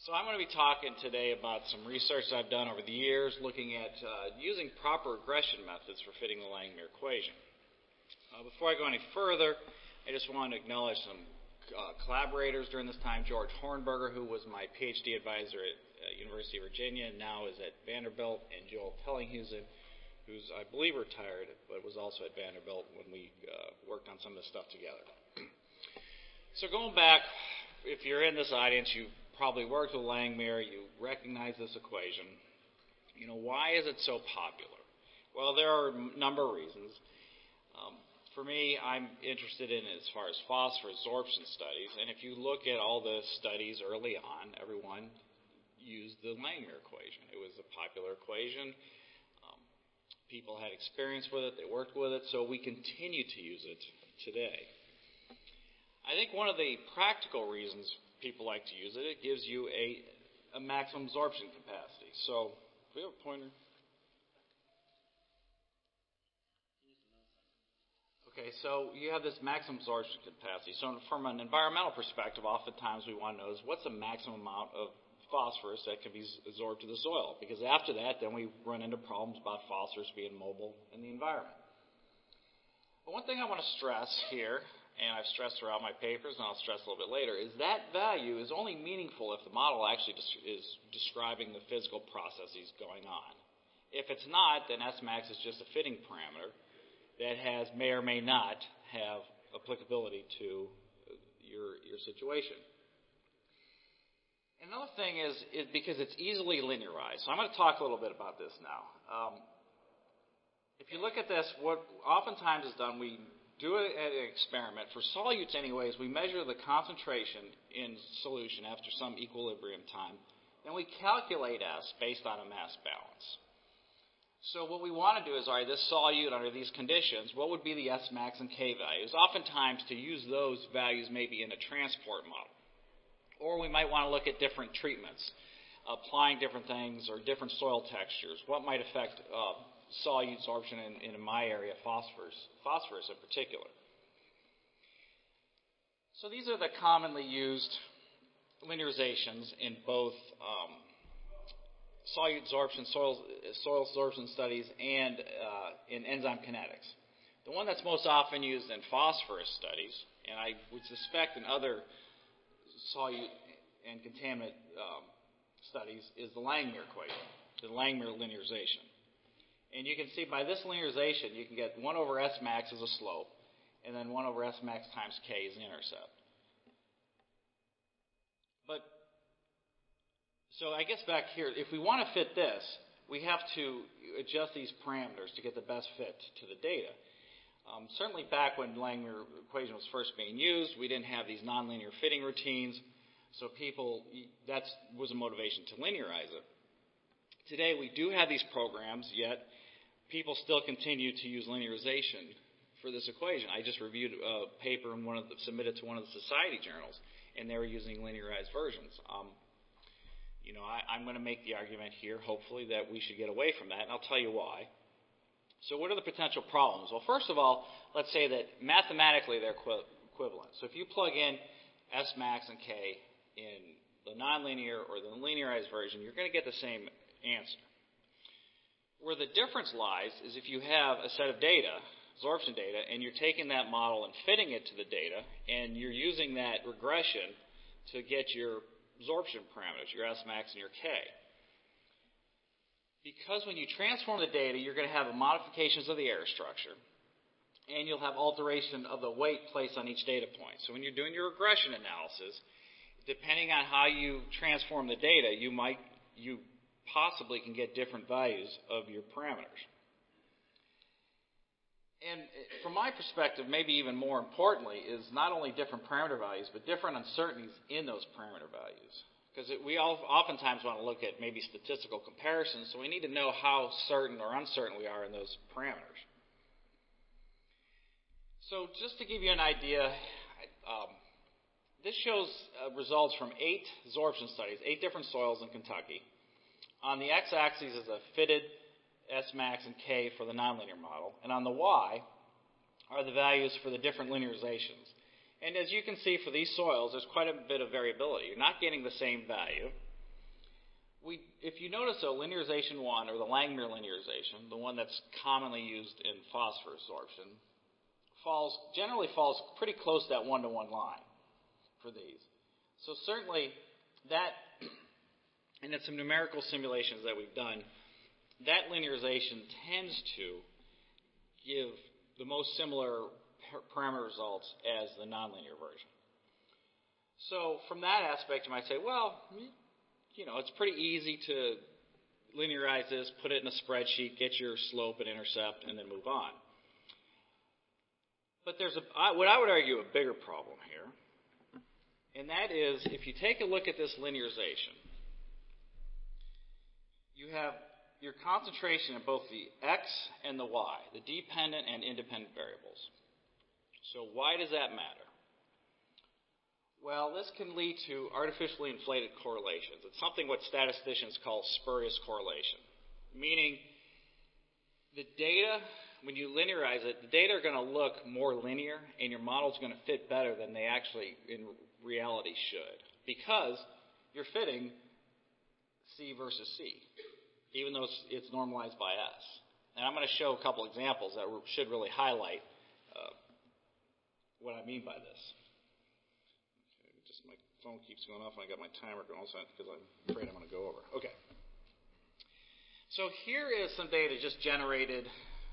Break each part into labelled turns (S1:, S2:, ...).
S1: So I'm going to be talking today about some research I've done over the years looking at using proper regression methods for fitting the Langmuir equation. Before I go any further, I just want to acknowledge some collaborators during this time. George Hornberger, who was my PhD advisor at University of Virginia and now is at Vanderbilt, and Joel Tellinghusen, who's, I believe, retired, but was also at Vanderbilt when we worked on some of this stuff together. So going back, if you're in this audience, you probably worked with Langmuir, you recognize this equation. Why is it so popular? Well, there are a number of reasons. For me, I'm interested in as far as phosphorus absorption studies, and if you look at all the studies early on, everyone used the Langmuir equation. It was a popular equation. People had experience with it, they worked with it, so we continue to use it today. I think one of the practical reasons people like to use it, it gives you a maximum absorption capacity. So, do we have a pointer? Okay, so you have this maximum absorption capacity. So from an environmental perspective, oftentimes we want to know is what's the maximum amount of phosphorus that can be absorbed to the soil? Because after that, then we run into problems about phosphorus being mobile in the environment. But one thing I want to stress here, and I've stressed throughout my papers, and I'll stress a little bit later, is that value is only meaningful if the model actually is describing the physical processes going on. If it's not, then Smax is just a fitting parameter that may or may not have applicability to your situation. Another thing is because it's easily linearized. So I'm going to talk a little bit about this now. If you look at this, what oftentimes is done, we do an experiment. For solutes anyways, we measure the concentration in solution after some equilibrium time. Then we calculate S based on a mass balance. So what we want to do is, all right, this solute under these conditions, what would be the S max and K values? Oftentimes to use those values maybe in a transport model. Or we might want to look at different treatments, applying different things or different soil textures. What might affect solute absorption in my area, phosphorus in particular. So these are the commonly used linearizations in both solute absorption, soil absorption studies, and in enzyme kinetics. The one that's most often used in phosphorus studies, and I would suspect in other solute and contaminant studies, is the Langmuir equation, the Langmuir linearization. And you can see by this linearization, you can get 1 over S max as a slope, and then 1 over S max times K is the intercept. So I guess back here, if we want to fit this, we have to adjust these parameters to get the best fit to the data. Certainly back when Langmuir equation was first being used, we didn't have these nonlinear fitting routines, so that was a motivation to linearize it. Today we do have these programs, yet people still continue to use linearization for this equation. I just reviewed a paper submitted to one of the society journals, and they were using linearized versions. I'm going to make the argument here, hopefully, that we should get away from that, and I'll tell you why. So what are the potential problems? Well, first of all, let's say that mathematically they're equivalent. So if you plug in S max and K in the nonlinear or the linearized version, you're going to get the same answer. Where the difference lies is if you have a set of data, absorption data, and you're taking that model and fitting it to the data, and you're using that regression to get your absorption parameters, your S max and your K. Because when you transform the data, you're going to have modifications of the error structure, and you'll have alteration of the weight placed on each data point. So when you're doing your regression analysis, depending on how you transform the data, you possibly can get different values of your parameters. And from my perspective, maybe even more importantly, is not only different parameter values, but different uncertainties in those parameter values. Because we oftentimes want to look at maybe statistical comparisons, so we need to know how certain or uncertain we are in those parameters. So just to give you an idea, this shows results from 8 absorption studies, 8 different soils in Kentucky. On the x-axis is a fitted S max and K for the nonlinear model, and on the y are the values for the different linearizations. And as you can see for these soils, there's quite a bit of variability. You're not getting the same value. if you notice a linearization 1, or the Langmuir linearization, the one that's commonly used in phosphor absorption, generally falls pretty close to that one-to-one line for these. So certainly that, and in some numerical simulations that we've done, that linearization tends to give the most similar parameter results as the nonlinear version. So from that aspect, you might say, well, it's pretty easy to linearize this, put it in a spreadsheet, get your slope and intercept, and then move on. But there's what I would argue a bigger problem here, and that is if you take a look at this linearization, you have your concentration in both the x and the y, the dependent and independent variables. So why does that matter? Well, this can lead to artificially inflated correlations. It's something what statisticians call spurious correlation, meaning the data, when you linearize it, the data are going to look more linear and your model is going to fit better than they actually in reality should, because you're fitting C versus C, even though it's normalized by S. And I'm going to show a couple examples that should really highlight what I mean by this. My phone keeps going off and I got my timer going also because I'm afraid I'm going to go over. Okay. So here is some data just generated.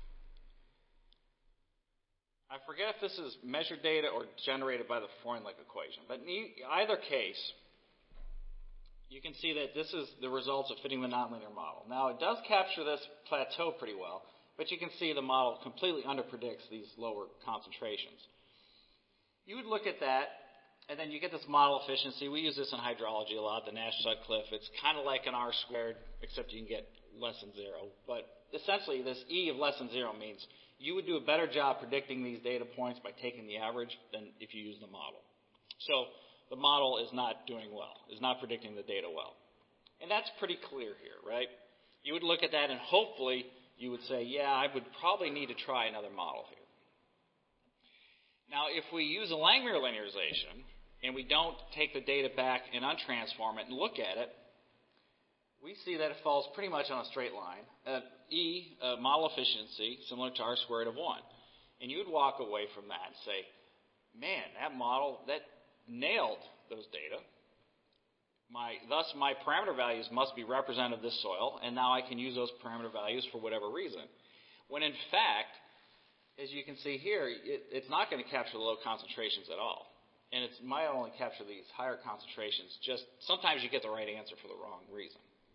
S1: I forget if this is measured data or generated by the Freundlich equation. But in either case, you can see that this is the results of fitting the nonlinear model. Now, it does capture this plateau pretty well, but you can see the model completely underpredicts these lower concentrations. You would look at that, and then you get this model efficiency. We use this in hydrology a lot, the Nash-Sutcliffe. It's kind of like an R squared, except you can get less than 0. But essentially, this E of less than 0 means you would do a better job predicting these data points by taking the average than if you use the model. So the model is not doing well, is not predicting the data well. And that's pretty clear here, right? You would look at that and hopefully you would say, yeah, I would probably need to try another model here. Now, if we use a Langmuir linearization, and we don't take the data back and untransform it and look at it, we see that it falls pretty much on a straight line. E, model efficiency, similar to R squared of 1. And you would walk away from that and say, man, that model, that nailed those data. Thus, my parameter values must be representative of this soil, and now I can use those parameter values for whatever reason. When in fact, as you can see here, it's not going to capture the low concentrations at all. And it might only capture these higher concentrations. Just sometimes you get the right answer for the wrong reason.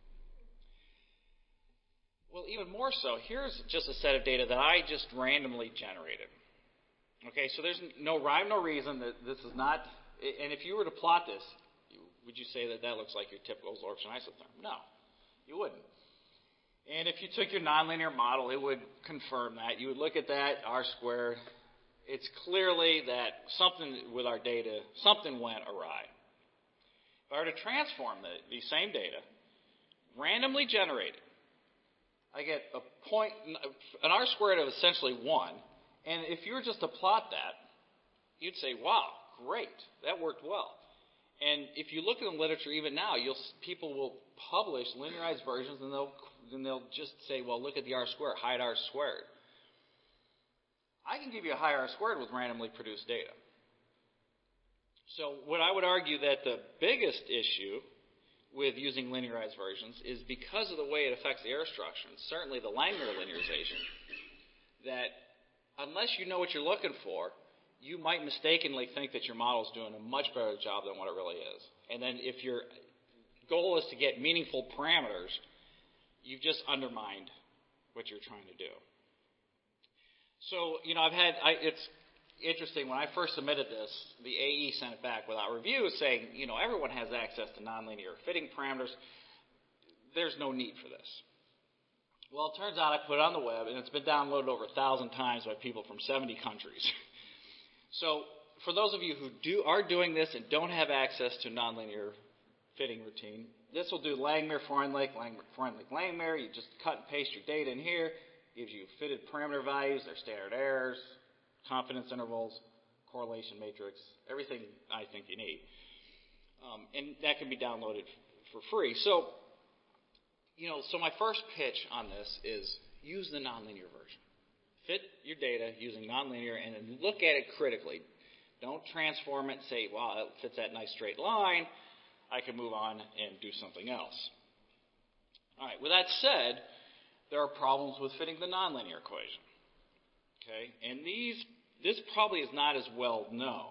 S1: Well, even more so, here's just a set of data that I just randomly generated. Okay, so there's no rhyme, no reason that this is not. And if you were to plot this, would you say that that looks like your typical absorption isotherm? No, you wouldn't. And if you took your nonlinear model, it would confirm that. You would look at that, R squared. It's clearly that something with our data, something went awry. If I were to transform the same data, randomly generated, I get an R squared of essentially 1. And if you were just to plot that, you'd say, wow, great, that worked well. And if you look in the literature even now, people will publish linearized versions, and they'll just say, well, look at the R squared, hide R squared. I can give you a high R squared with randomly produced data. So what I would argue that the biggest issue with using linearized versions is because of the way it affects the air structure, and certainly the Langmuir linearization, that unless you know what you're looking for, you might mistakenly think that your model is doing a much better job than what it really is. And then if your goal is to get meaningful parameters, you've just undermined what you're trying to do. So, it's interesting, when I first submitted this, the AE sent it back without review saying, everyone has access to nonlinear fitting parameters. There's no need for this. Well, it turns out I put it on the web, and it's been downloaded over 1,000 times by people from 70 countries. So, for those of you who are doing this and don't have access to nonlinear fitting routine, this will do Langmuir, Freundlich, Langmuir. You just cut and paste your data in here. Gives you fitted parameter values, their standard errors, confidence intervals, correlation matrix, everything I think you need. And that can be downloaded for free. So So my first pitch on this is use the nonlinear version. Fit your data using nonlinear and then look at it critically. Don't transform it and say, wow, it fits that nice straight line. I can move on and do something else. All right, with that said, there are problems with fitting the nonlinear equation. Okay, and this probably is not as well known.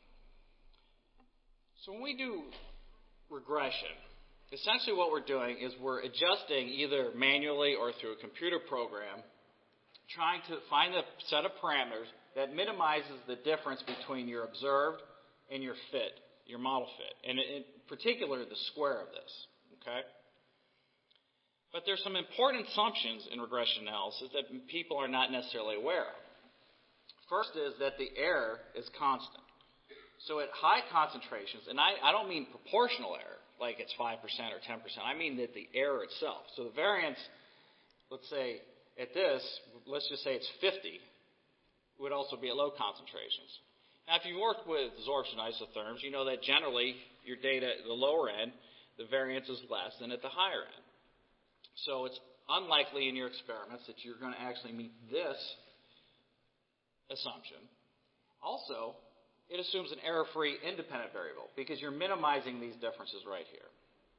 S1: So when we do regression, essentially what we're doing is we're adjusting either manually or through a computer program, trying to find a set of parameters that minimizes the difference between your observed and your fit, your model fit, and in particular the square of this. Okay? But there's some important assumptions in regression analysis that people are not necessarily aware of. First is that the error is constant. So at high concentrations, and I don't mean proportional error, like it's 5% or 10%. I mean that the error itself. So the variance, let's say at this, let's just say it's 50, would also be at low concentrations. Now, if you've worked with absorption isotherms, you know that generally your data at the lower end, the variance is less than at the higher end. So it's unlikely in your experiments that you're going to actually meet this assumption. Also, it assumes an error-free independent variable because you're minimizing these differences right here.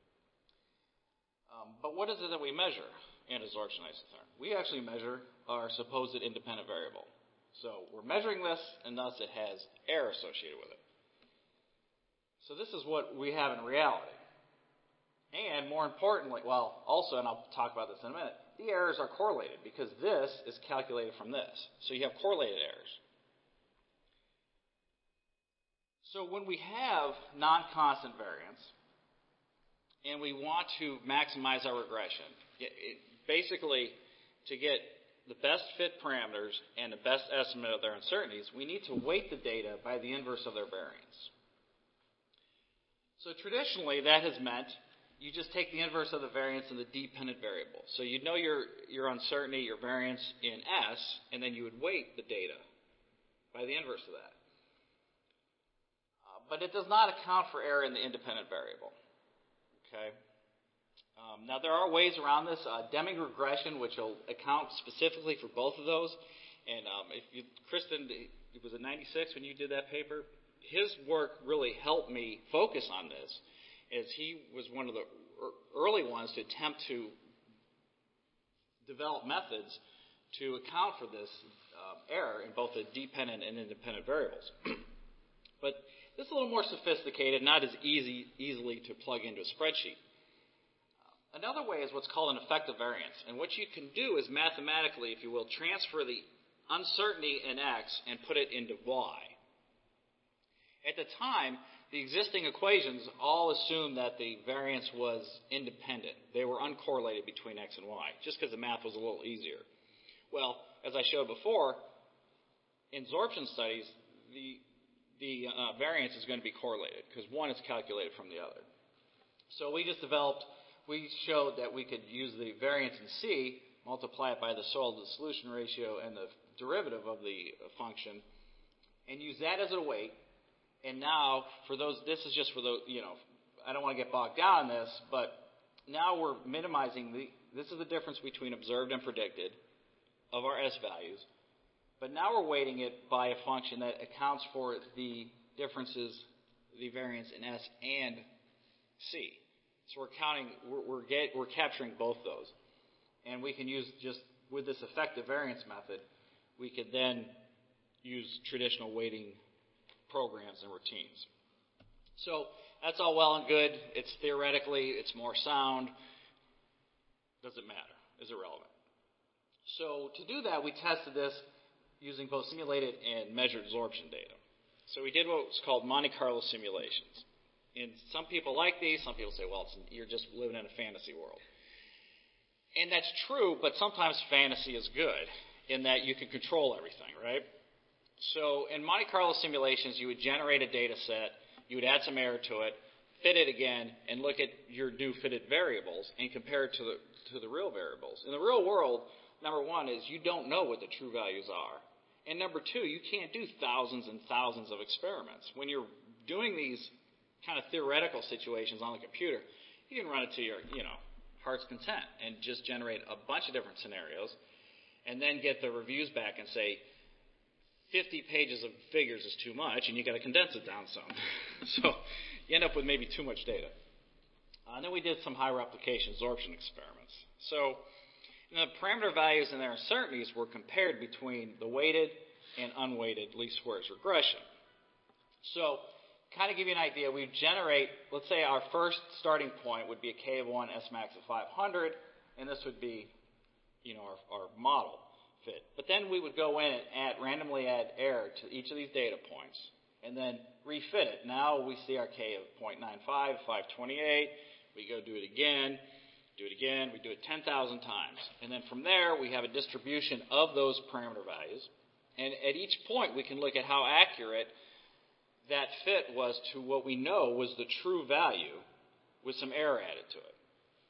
S1: But what is it that we measure in absorption isotherm? We actually measure our supposed independent variable. So we're measuring this, and thus it has error associated with it. So this is what we have in reality. And more importantly, also, and I'll talk about this in a minute, the errors are correlated because this is calculated from this. So you have correlated errors. So when we have non-constant variance and we want to maximize our regression, basically to get the best fit parameters and the best estimate of their uncertainties, we need to weight the data by the inverse of their variance. So traditionally that has meant you just take the inverse of the variance in the dependent variable. So you'd know your uncertainty, your variance in S, and then you would weight the data by the inverse of that. But it does not account for error in the independent variable. Okay. Now there are ways around this. Deming regression, which will account specifically for both of those. And Kristen, it was in '96 when you did that paper. His work really helped me focus on this, as he was one of the early ones to attempt to develop methods to account for this error in both the dependent and independent variables. But this is a little more sophisticated, not as easily to plug into a spreadsheet. Another way is what's called an effective variance. And what you can do is mathematically, if you will, transfer the uncertainty in X and put it into Y. At the time, the existing equations all assumed that the variance was independent. They were uncorrelated between X and Y, just because the math was a little easier. Well, as I showed before, in absorption studies, the variance is going to be correlated, because one is calculated from the other. So we showed that we could use the variance in C, multiply it by the solid-to-solution ratio and the derivative of the function, and use that as a weight. And now, this is just for those, I don't want to get bogged down in this, but now we're minimizing this is the difference between observed and predicted of our S values. But now we're weighting it by a function that accounts for the differences, the variance in S and C. So we're capturing both those. And we can use just with this effective variance method, we could then use traditional weighting programs and routines. So that's all well and good. It's theoretically, it's more sound. Doesn't matter. Is irrelevant. So to do that, we tested this using both simulated and measured absorption data. So we did what's called Monte Carlo simulations. And some people like these. Some people say, well, you're just living in a fantasy world. And that's true, but sometimes fantasy is good in that you can control everything, right? So in Monte Carlo simulations, you would generate a data set, you would add some error to it, fit it again, and look at your new fitted variables and compare it to the real variables. In the real world, number one is you don't know what the true values are. And number two, you can't do thousands and thousands of experiments. When you're doing these kind of theoretical situations on the computer, you can run it to your, heart's content and just generate a bunch of different scenarios and then get the reviews back and say 50 pages of figures is too much and you got to condense it down some. So you end up with maybe too much data. And then we did some high replication absorption experiments. So the parameter values and their uncertainties were compared between the weighted and unweighted least squares regression. So kind of give you an idea, we generate, let's say our first starting point would be a K of 1, S max of 500, and this would be, our model fit. But then we would go in and randomly add error to each of these data points, and then refit it. Now we see our K of 0.95, 528, we go do it again, we do it 10,000 times. And then from there, we have a distribution of those parameter values, and at each point we can look at how accurate that fit was to what we know was the true value with some error added to it.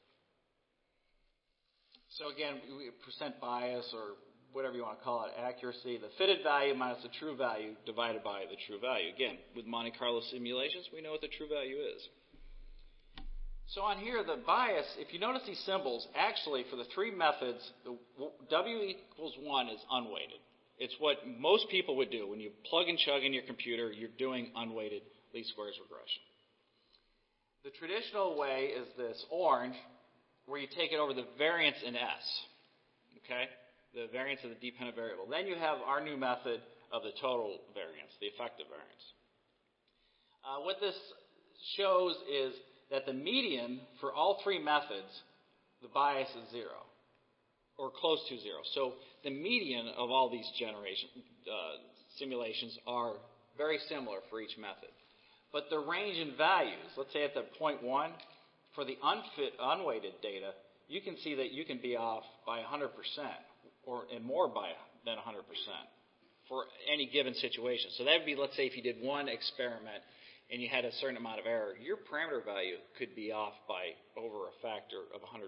S1: So again, we percent bias or whatever you want to call it, accuracy, the fitted value minus the true value divided by the true value. Again, with Monte Carlo simulations, we know what the true value is. So on here, the bias, if you notice these symbols, actually for the three methods, the W equals 1 is unweighted. It's what most people would do. When you plug and chug in your computer, you're doing unweighted least squares regression. The traditional way is this orange, where you take it over the variance in S, okay? The variance of the dependent variable. Then you have our new method of the total variance, the effective variance. What this shows is that the median for all three methods, the bias is 0, or close to 0. So the median of all these simulations are very similar for each method. But the range in values, let's say at the 0.1, for the unweighted data, you can see that you can be off by 100%, and more than 100% for any given situation. So that would be, let's say, if you did one experiment and you had a certain amount of error, your parameter value could be off by over a factor of 100%.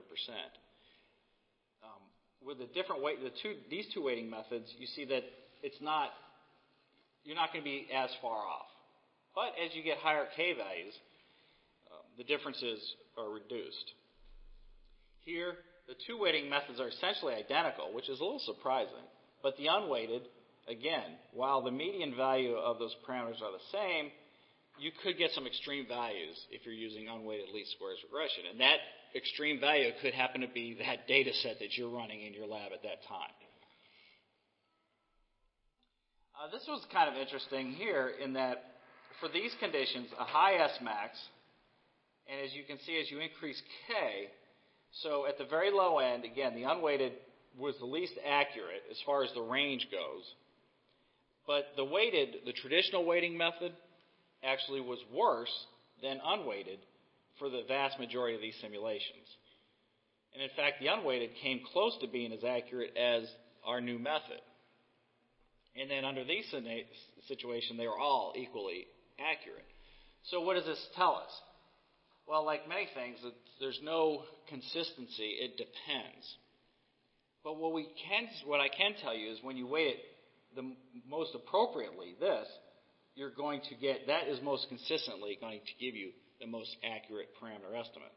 S1: With a different weight, these two weighting methods, you see that you're not going to be as far off. But as you get higher K values, the differences are reduced. Here, the two weighting methods are essentially identical, which is a little surprising. But the unweighted, again, while the median value of those parameters are the same, you could get some extreme values if you're using unweighted least squares regression. And that extreme value could happen to be that data set that you're running in your lab at that time. This was kind of interesting here in that for these conditions, a high S max, and as you can see, as you increase K, so at the very low end, again, the unweighted was the least accurate as far as the range goes. But the weighted, the traditional weighting method, actually was worse than unweighted for the vast majority of these simulations. And in fact, the unweighted came close to being as accurate as our new method. And then under these situations, they were all equally accurate. So what does this tell us? Well, like many things, there's no consistency. It depends. But what I can tell you is when you weight it the most appropriately, you're going to get, that is most consistently going to give you the most accurate parameter estimate.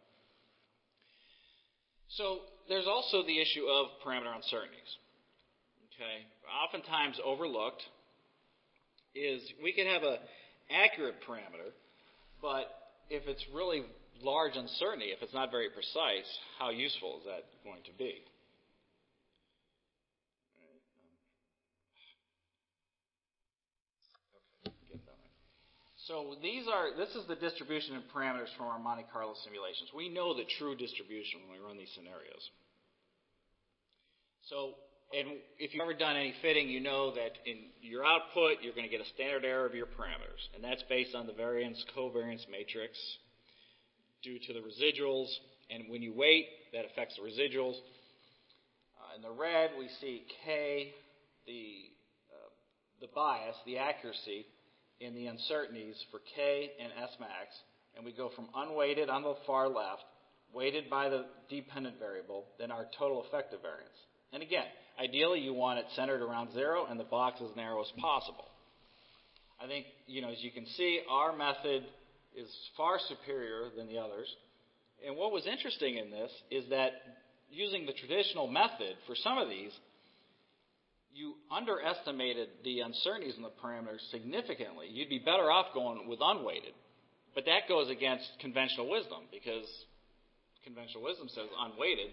S1: So there's also the issue of parameter uncertainties. Okay, oftentimes overlooked is we can have an accurate parameter, but if it's really large uncertainty, if it's not very precise, how useful is that going to be? So this is the distribution of parameters from our Monte Carlo simulations. We know the true distribution when we run these scenarios. So, and if you've ever done any fitting, you know that in your output, you're going to get a standard error of your parameters. And that's based on the variance covariance matrix due to the residuals. And when you weight, that affects the residuals. In the red, we see K, the bias, the accuracy, in the uncertainties for K and S max, and we go from unweighted on the far left, weighted by the dependent variable, then our total effective variance. And again, ideally you want it centered around 0 and the box as narrow as possible. I think, as you can see, our method is far superior than the others. And what was interesting in this is that using the traditional method for some of these, you underestimated the uncertainties in the parameters significantly. You'd be better off going with unweighted. But that goes against conventional wisdom, because conventional wisdom says unweighted.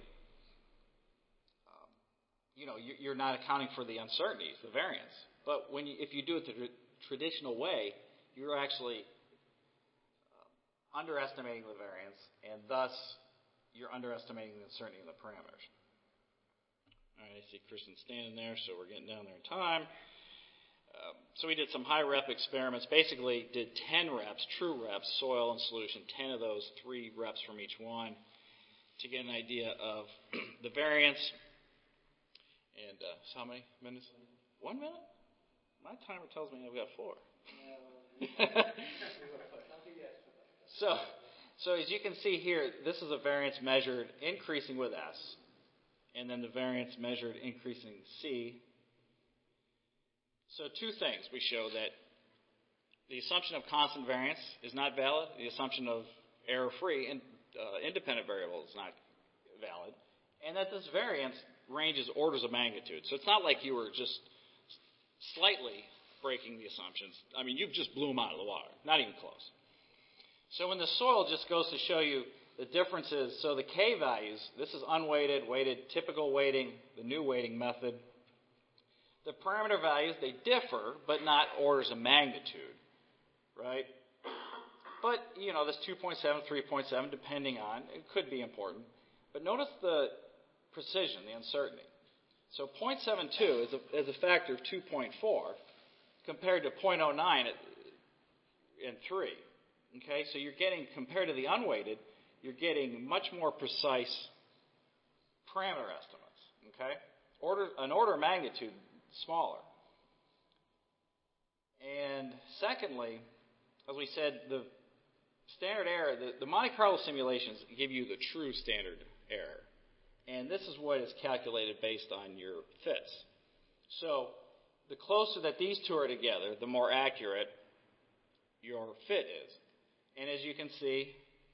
S1: You're not accounting for the uncertainties, the variance. But if you do it the traditional way, you're actually underestimating the variance, and thus you're underestimating the uncertainty in the parameters. All right, I see Kristen standing there, so we're getting down there in time. So we did some high rep experiments. Basically, did 10 reps, true reps, soil and solution, 10 of those, 3 reps from each one, to get an idea of the variance. And so how many minutes? 1 minute? My timer tells me I've got 4. So as you can see here, this is a variance measured increasing with S, and then the variance measured increasing C. So 2 things we show: that the assumption of constant variance is not valid, the assumption of error-free and independent variable is not valid, and that this variance ranges orders of magnitude. So it's not like you were just slightly breaking the assumptions. I mean, you just blew them out of the water. Not even close. So in the soil, just goes to show you the differences. So the K values, this is unweighted, weighted, typical weighting, the new weighting method. The parameter values, they differ, but not orders of magnitude, right? But, this 2.7, 3.7, depending on, it could be important. But notice the precision, the uncertainty. So 0.72 is a factor of 2.4 compared to 0.09 and 3. Okay, so you're getting, compared to the unweighted, you're getting much more precise parameter estimates. Okay, an order of magnitude smaller. And secondly, as we said, the standard error, the Monte Carlo simulations give you the true standard error. And this is what is calculated based on your fits. So the closer that these two are together, the more accurate your fit is. And as you can see,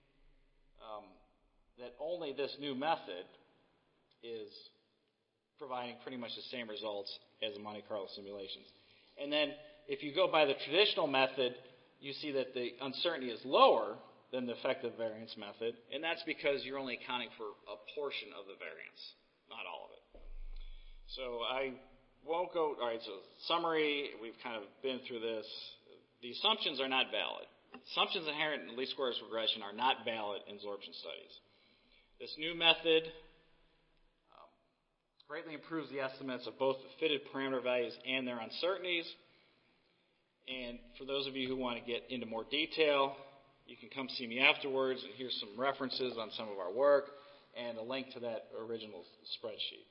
S1: that only this new method is providing pretty much the same results as the Monte Carlo simulations. And then if you go by the traditional method, you see that the uncertainty is lower than the effective variance method, and that's because you're only accounting for a portion of the variance, not all of it. So I won't go. All right, so summary, we've kind of been through this. The assumptions are not valid. Assumptions inherent in least squares regression are not valid in absorption studies. This new method greatly improves the estimates of both the fitted parameter values and their uncertainties. And for those of you who want to get into more detail, you can come see me afterwards, and here's some references on some of our work and a link to that original spreadsheet.